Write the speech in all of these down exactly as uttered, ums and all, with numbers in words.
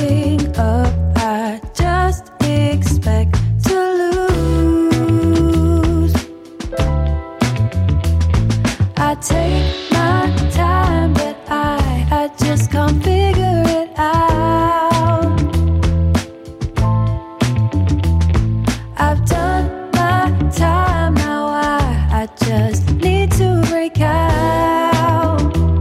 giving up. I just expect to lose. I take my time, but I, I just can't figure it out. I've done my time, now I, I just need to break out.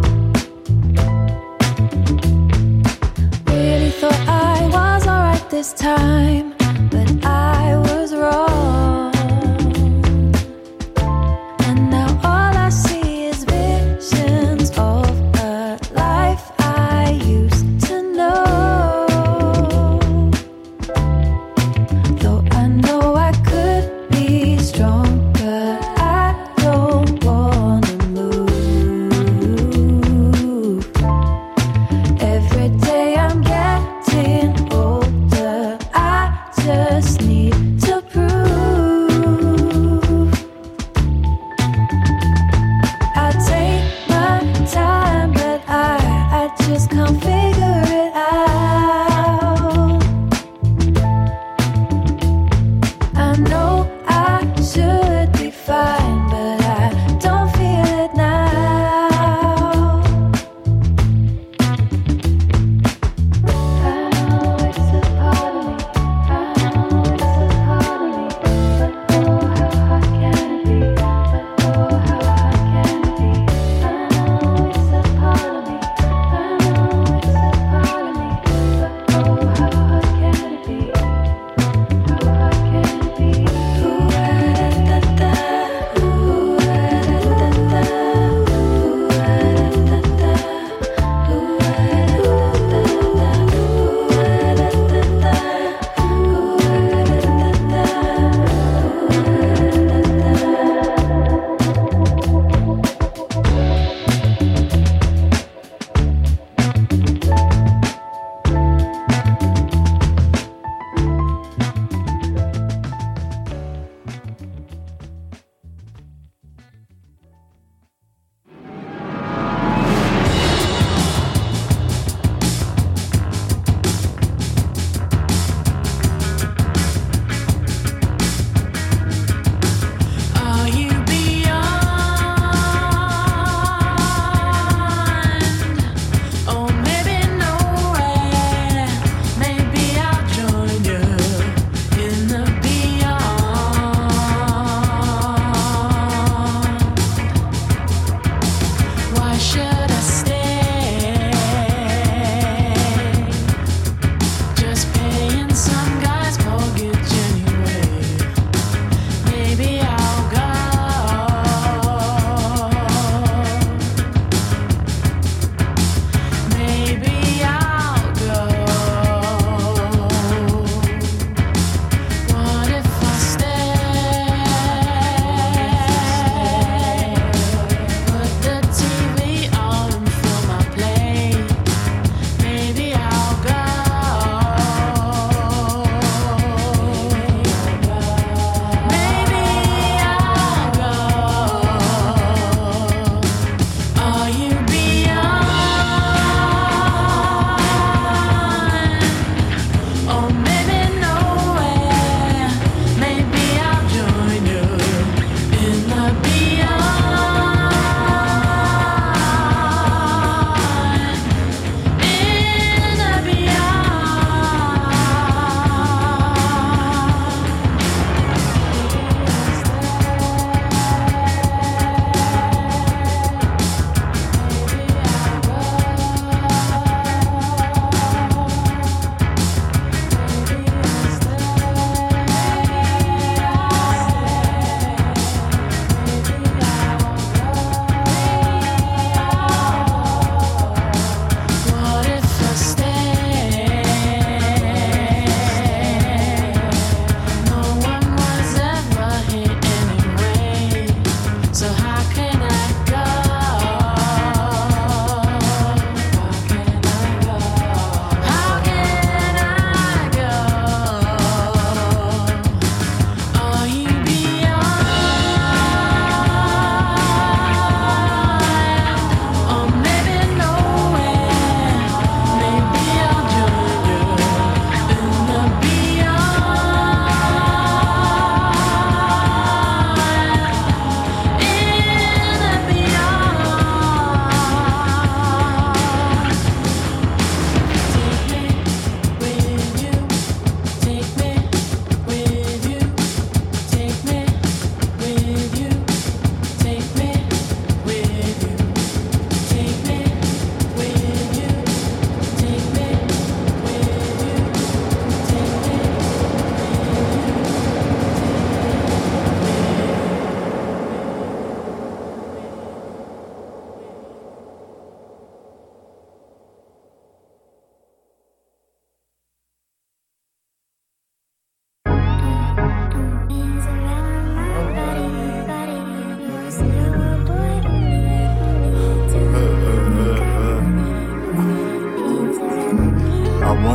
Really thought I was alright this time, but I was wrong. And now all I see is visions of a life I used to know. Though I know I could be stronger, I don't wanna move. Every day I'm getting older, I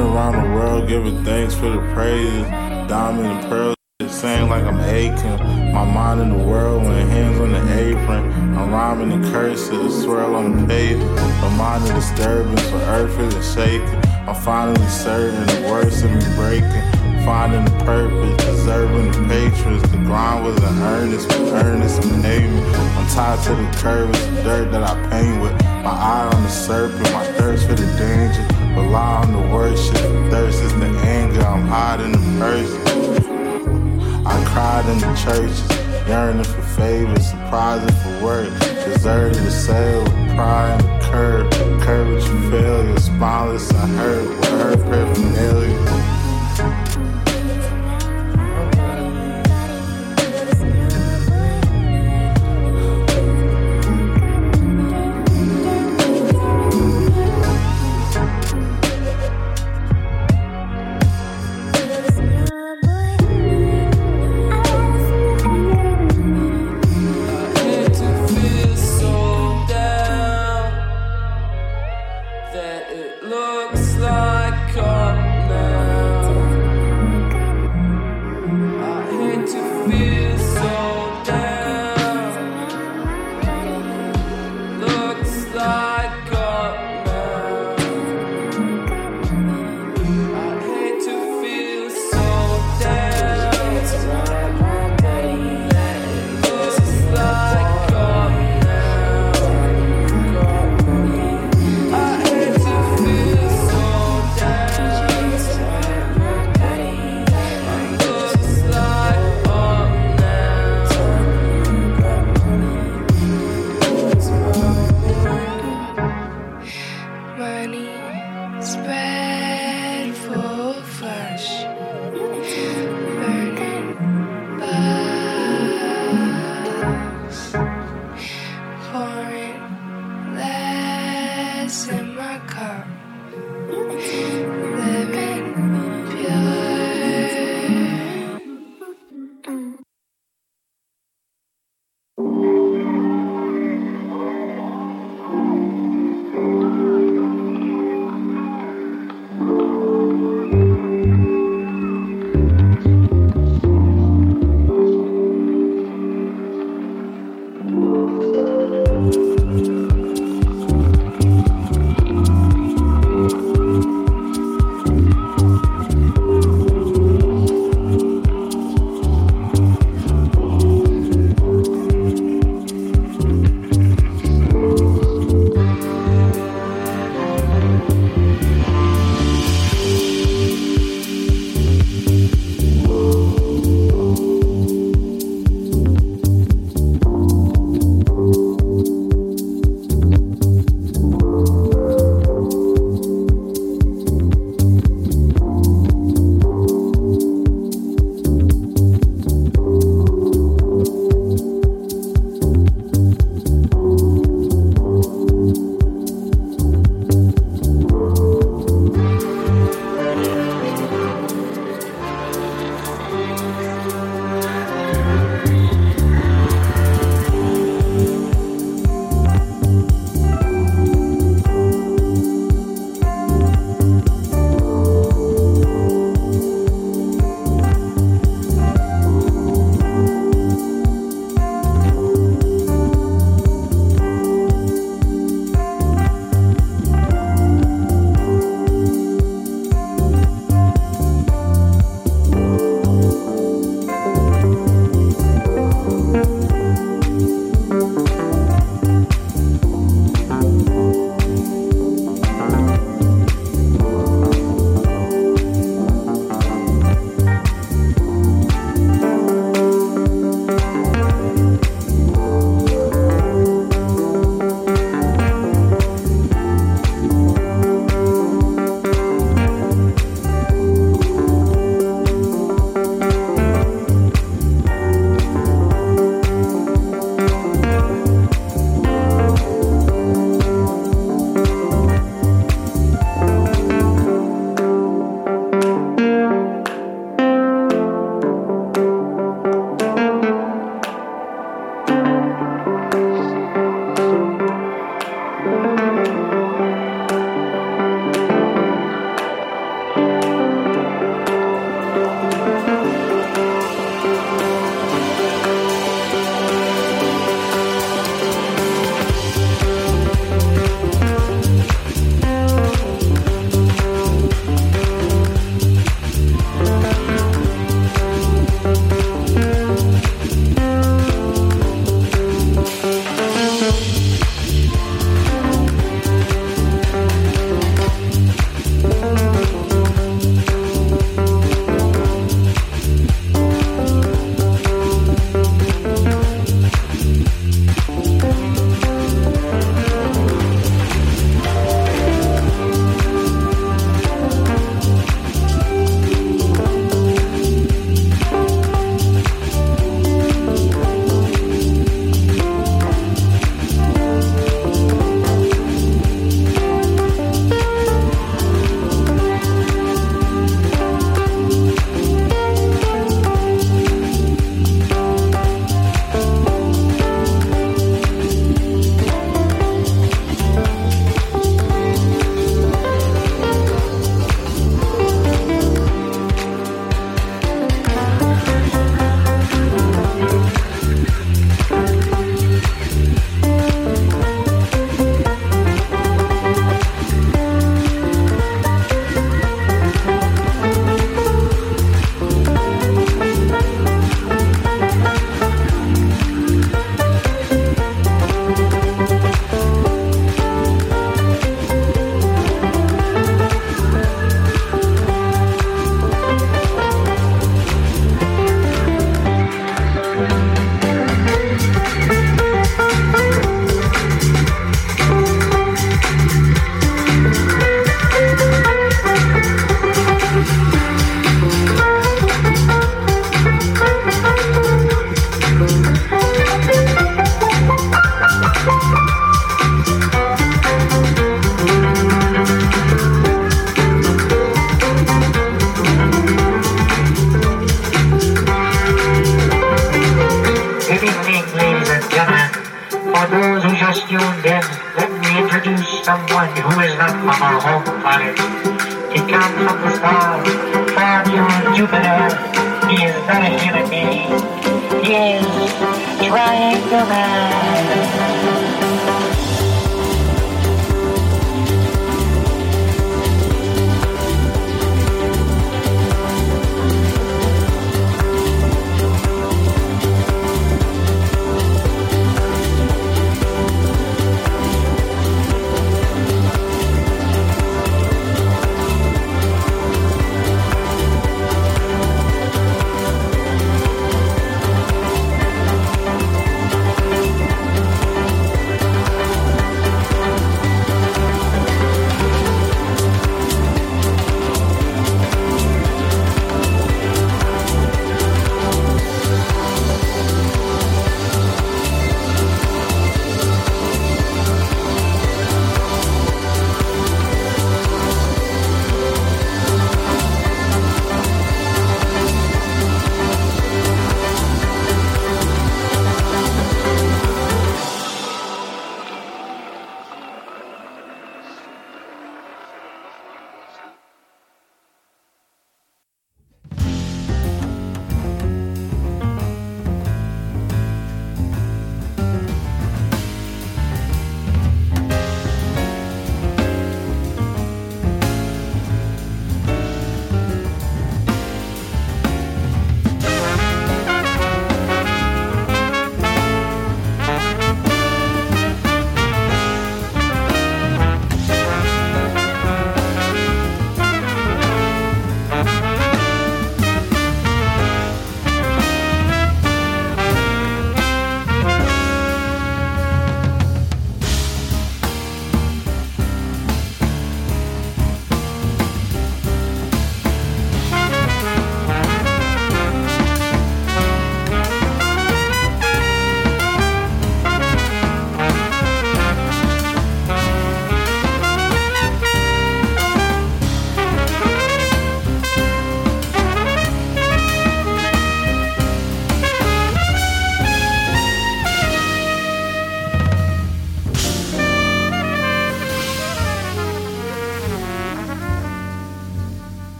around the world giving thanks for the praises. Diamond and pearls, saying like I'm aching. My mind in the world when hands on the apron. I'm rhyming in curses, swirl on the page. My mind in disturbance, for earth isn't shaking. I'm finally certain the worst of me breaking. Finding the purpose, deserving the patrons. The grind wasn't earnest, but earnest and payment. I'm tied to the curve, it's the dirt that I paint with. My eye on the serpent, my thirst for the danger. Rely on the worship, the thirst is the anger. I'm hiding the person. I cried in the churches, yearning for favors, surprising for work. Deserted to sail with pride and the curve. Courage and failure, spineless I hurt with her paraphernalia. That it looks like up now. someone who is not from our home planet. He comes from the stars, far beyond Jupiter. He is not a human being. He is Triangle Man.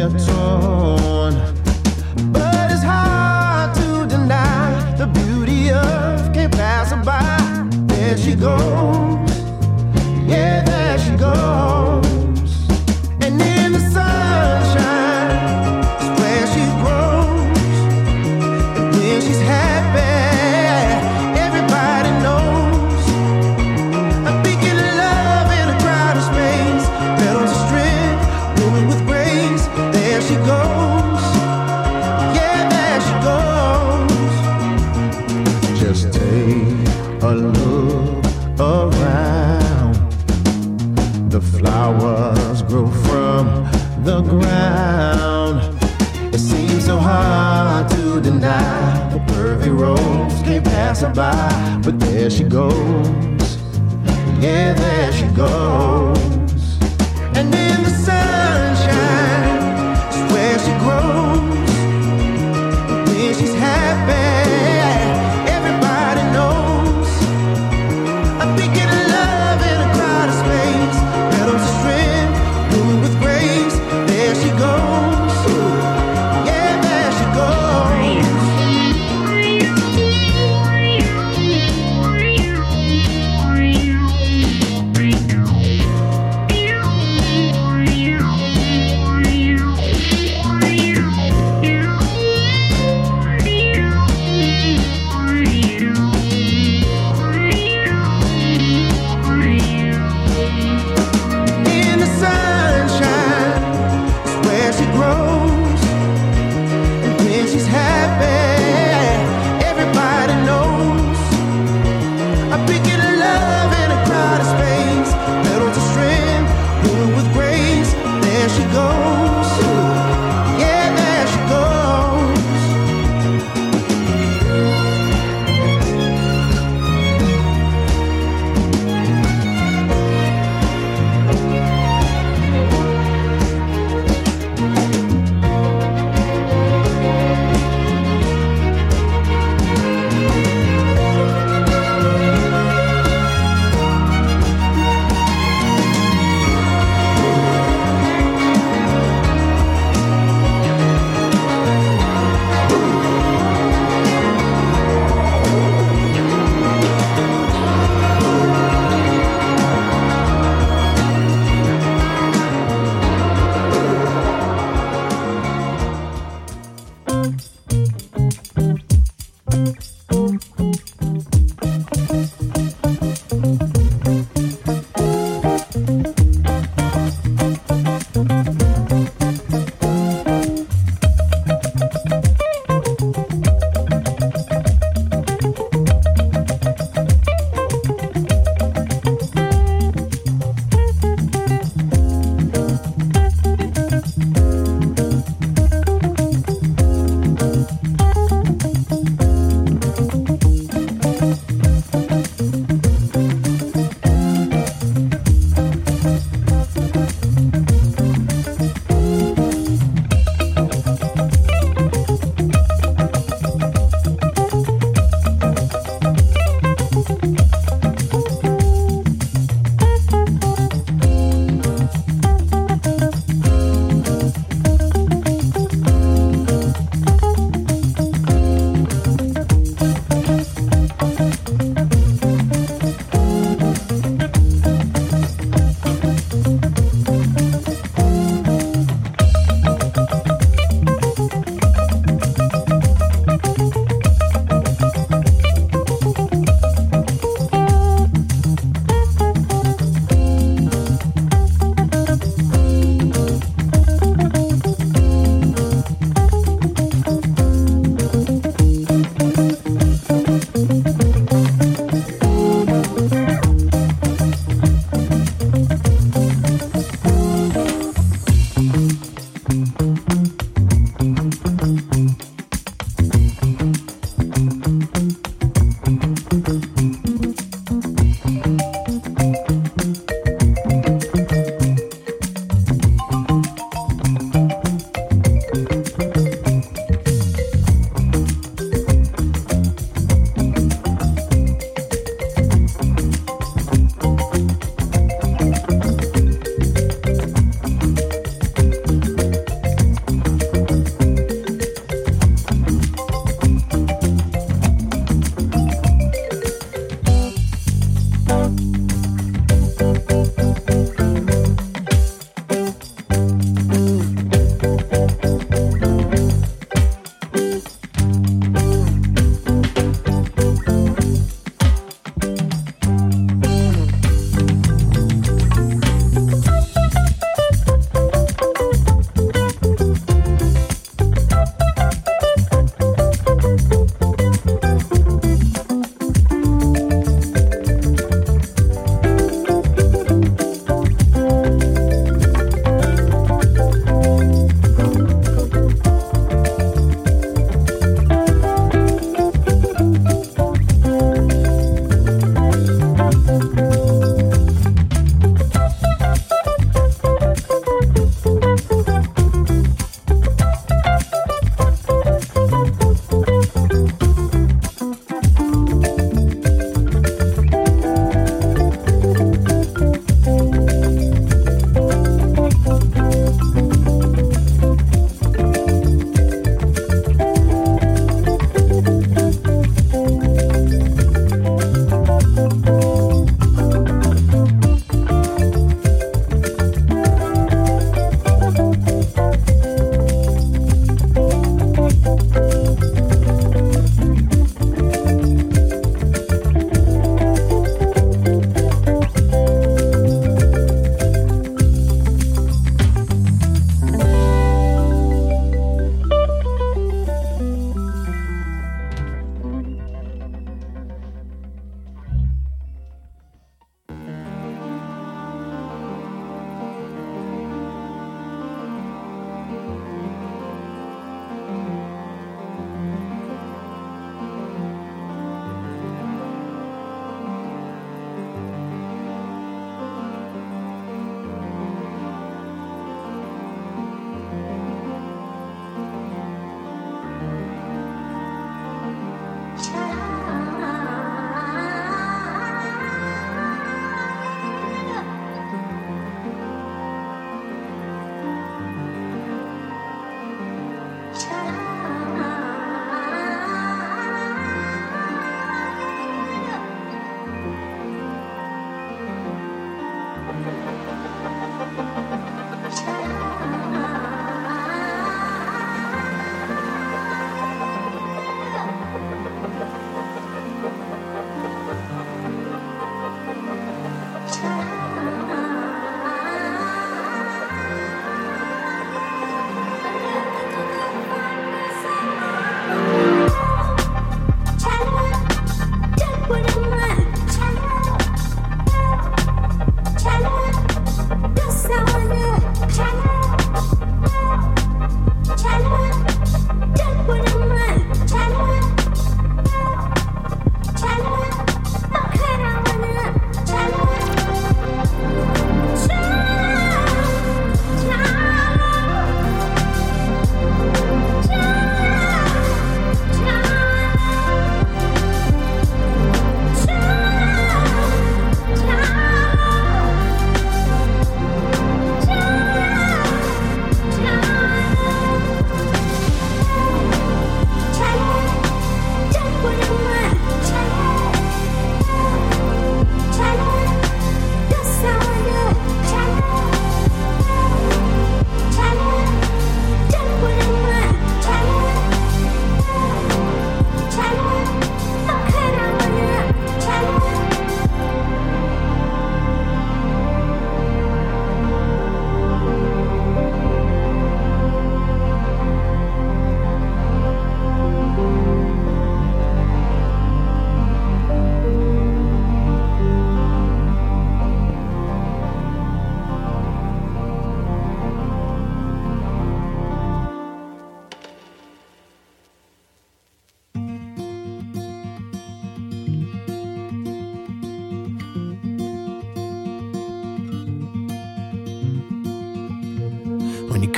they're torn. But it's hard to deny the beauty of can't pass her by. There she goes, yeah, there she goes. And in the sunshine is where she grows. And when she's happy, everybody knows. I'm thinking of love in a crowded space. Petals of strength, blooming with grace. There she goes, yeah, there she goes. Just take a look around. The flowers grow from the ground. It seems so hard to deny. The perfect rose can't pass her by. But there she goes, yeah, there she goes. And in the sunshine is where she grows. When she's happy, everybody knows. I'm thinking of love in a crowded space. Petals of strength, blooming with grace. There she goes, yeah, there she goes.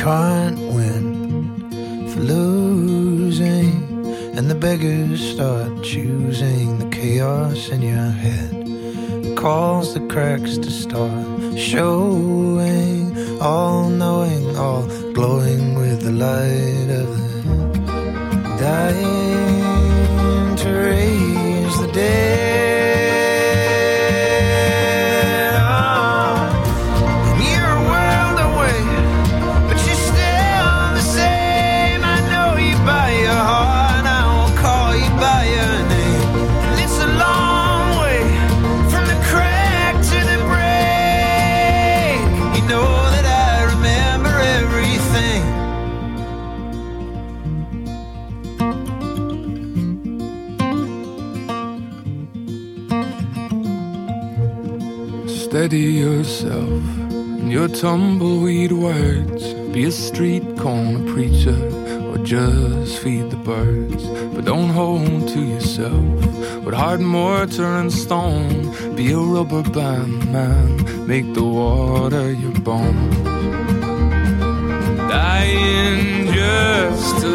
can't win for losing, and the beggars start choosing the chaos in your head. It calls the cracks to start showing, all knowing, all glowing with the light of the dying to raise the dead. Steady yourself in your tumbleweed words. Be a street corner preacher or just feed the birds. But don't hold to yourself with hard mortar and stone. Be a rubber band man, make the water your bones. Dying just to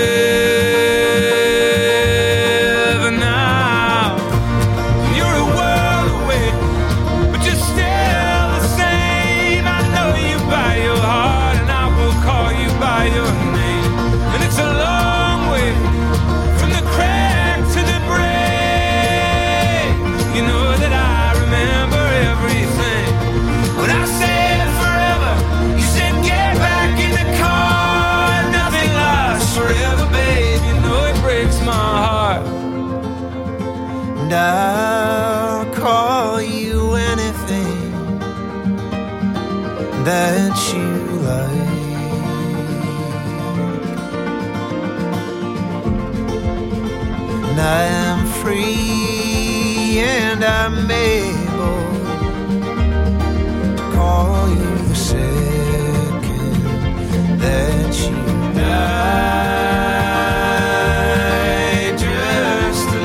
live now. You're a world away, but you're still the same. I know you by your heart, and I will call you by your name. And it's a long way from the crack to the break. You know that I remember everything. When I said forever, you said get back in the car. Nothing lasts forever, babe. You know it breaks my heart. And I'll call you anything that you like. And I am free and I'm able to call you the second that you died just to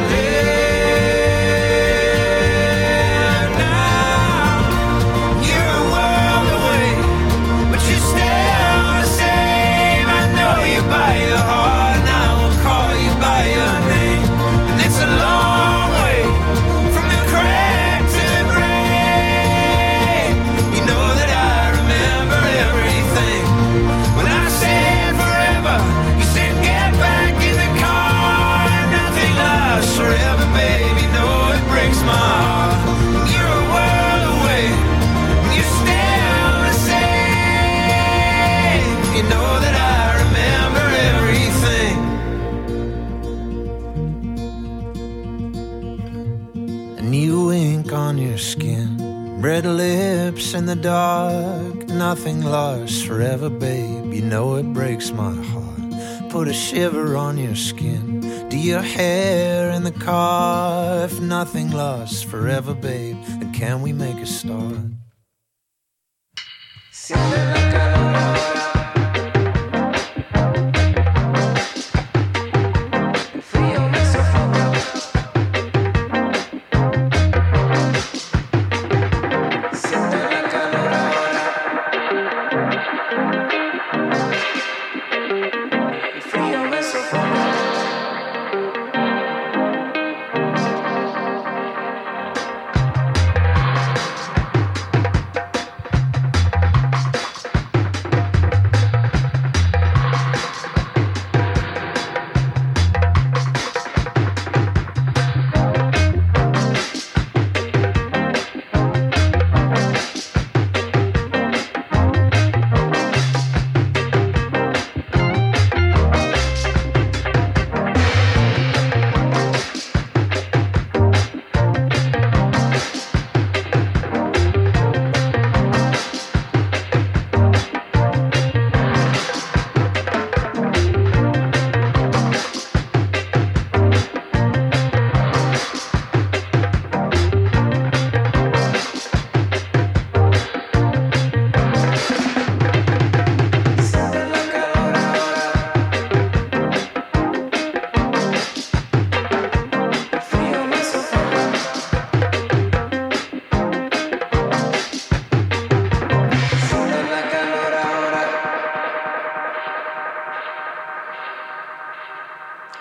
live now. You're a world away, but you're still the same. I know you by your heart, and I will call you by your name. And it's a long way from the crack to the grave. You know that I remember everything. When I said forever, you said get back in the car. Nothing lasts forever, baby. You know it breaks my heart. You're a world away, and you're still the same. You know that I remember everything. A new ink on your skin, red lips in the dark. Nothing lasts forever, babe. You know it breaks my heart. Put a shiver on your skin. Do your hair in the car. If nothing lasts forever, babe, then can we make a start?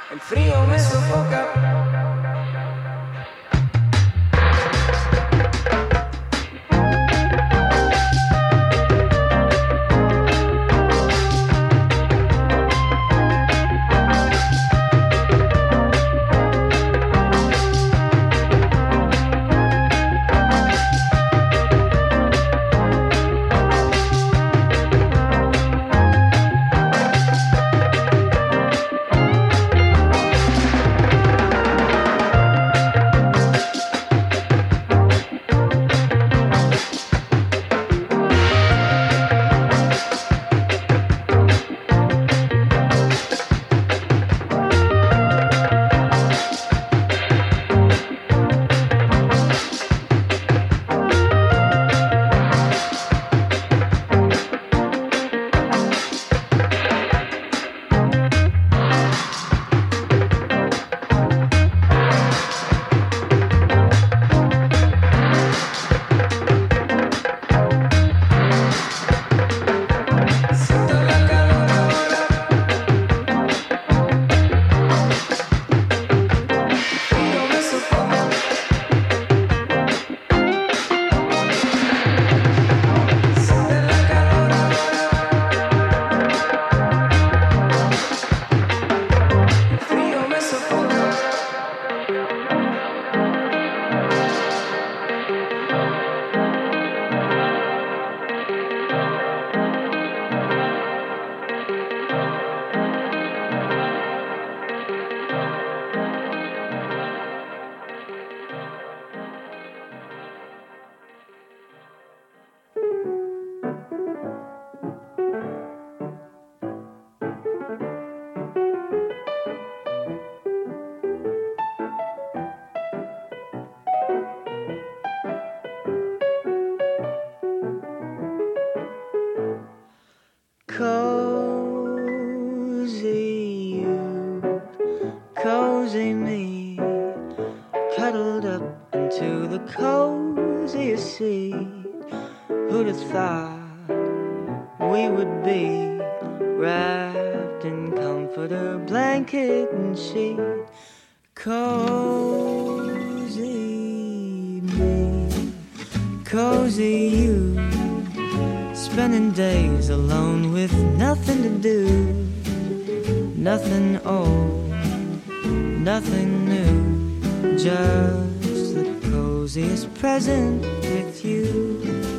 El frío me sofoca. Cozy you, cozy me, cuddled up into the coziest seat. Who'd have thought we would be wrapped in comforter, blanket and sheet? Cozy me, cozy you, spending days alone with nothing to do, nothing old, nothing new, just the coziest present with you.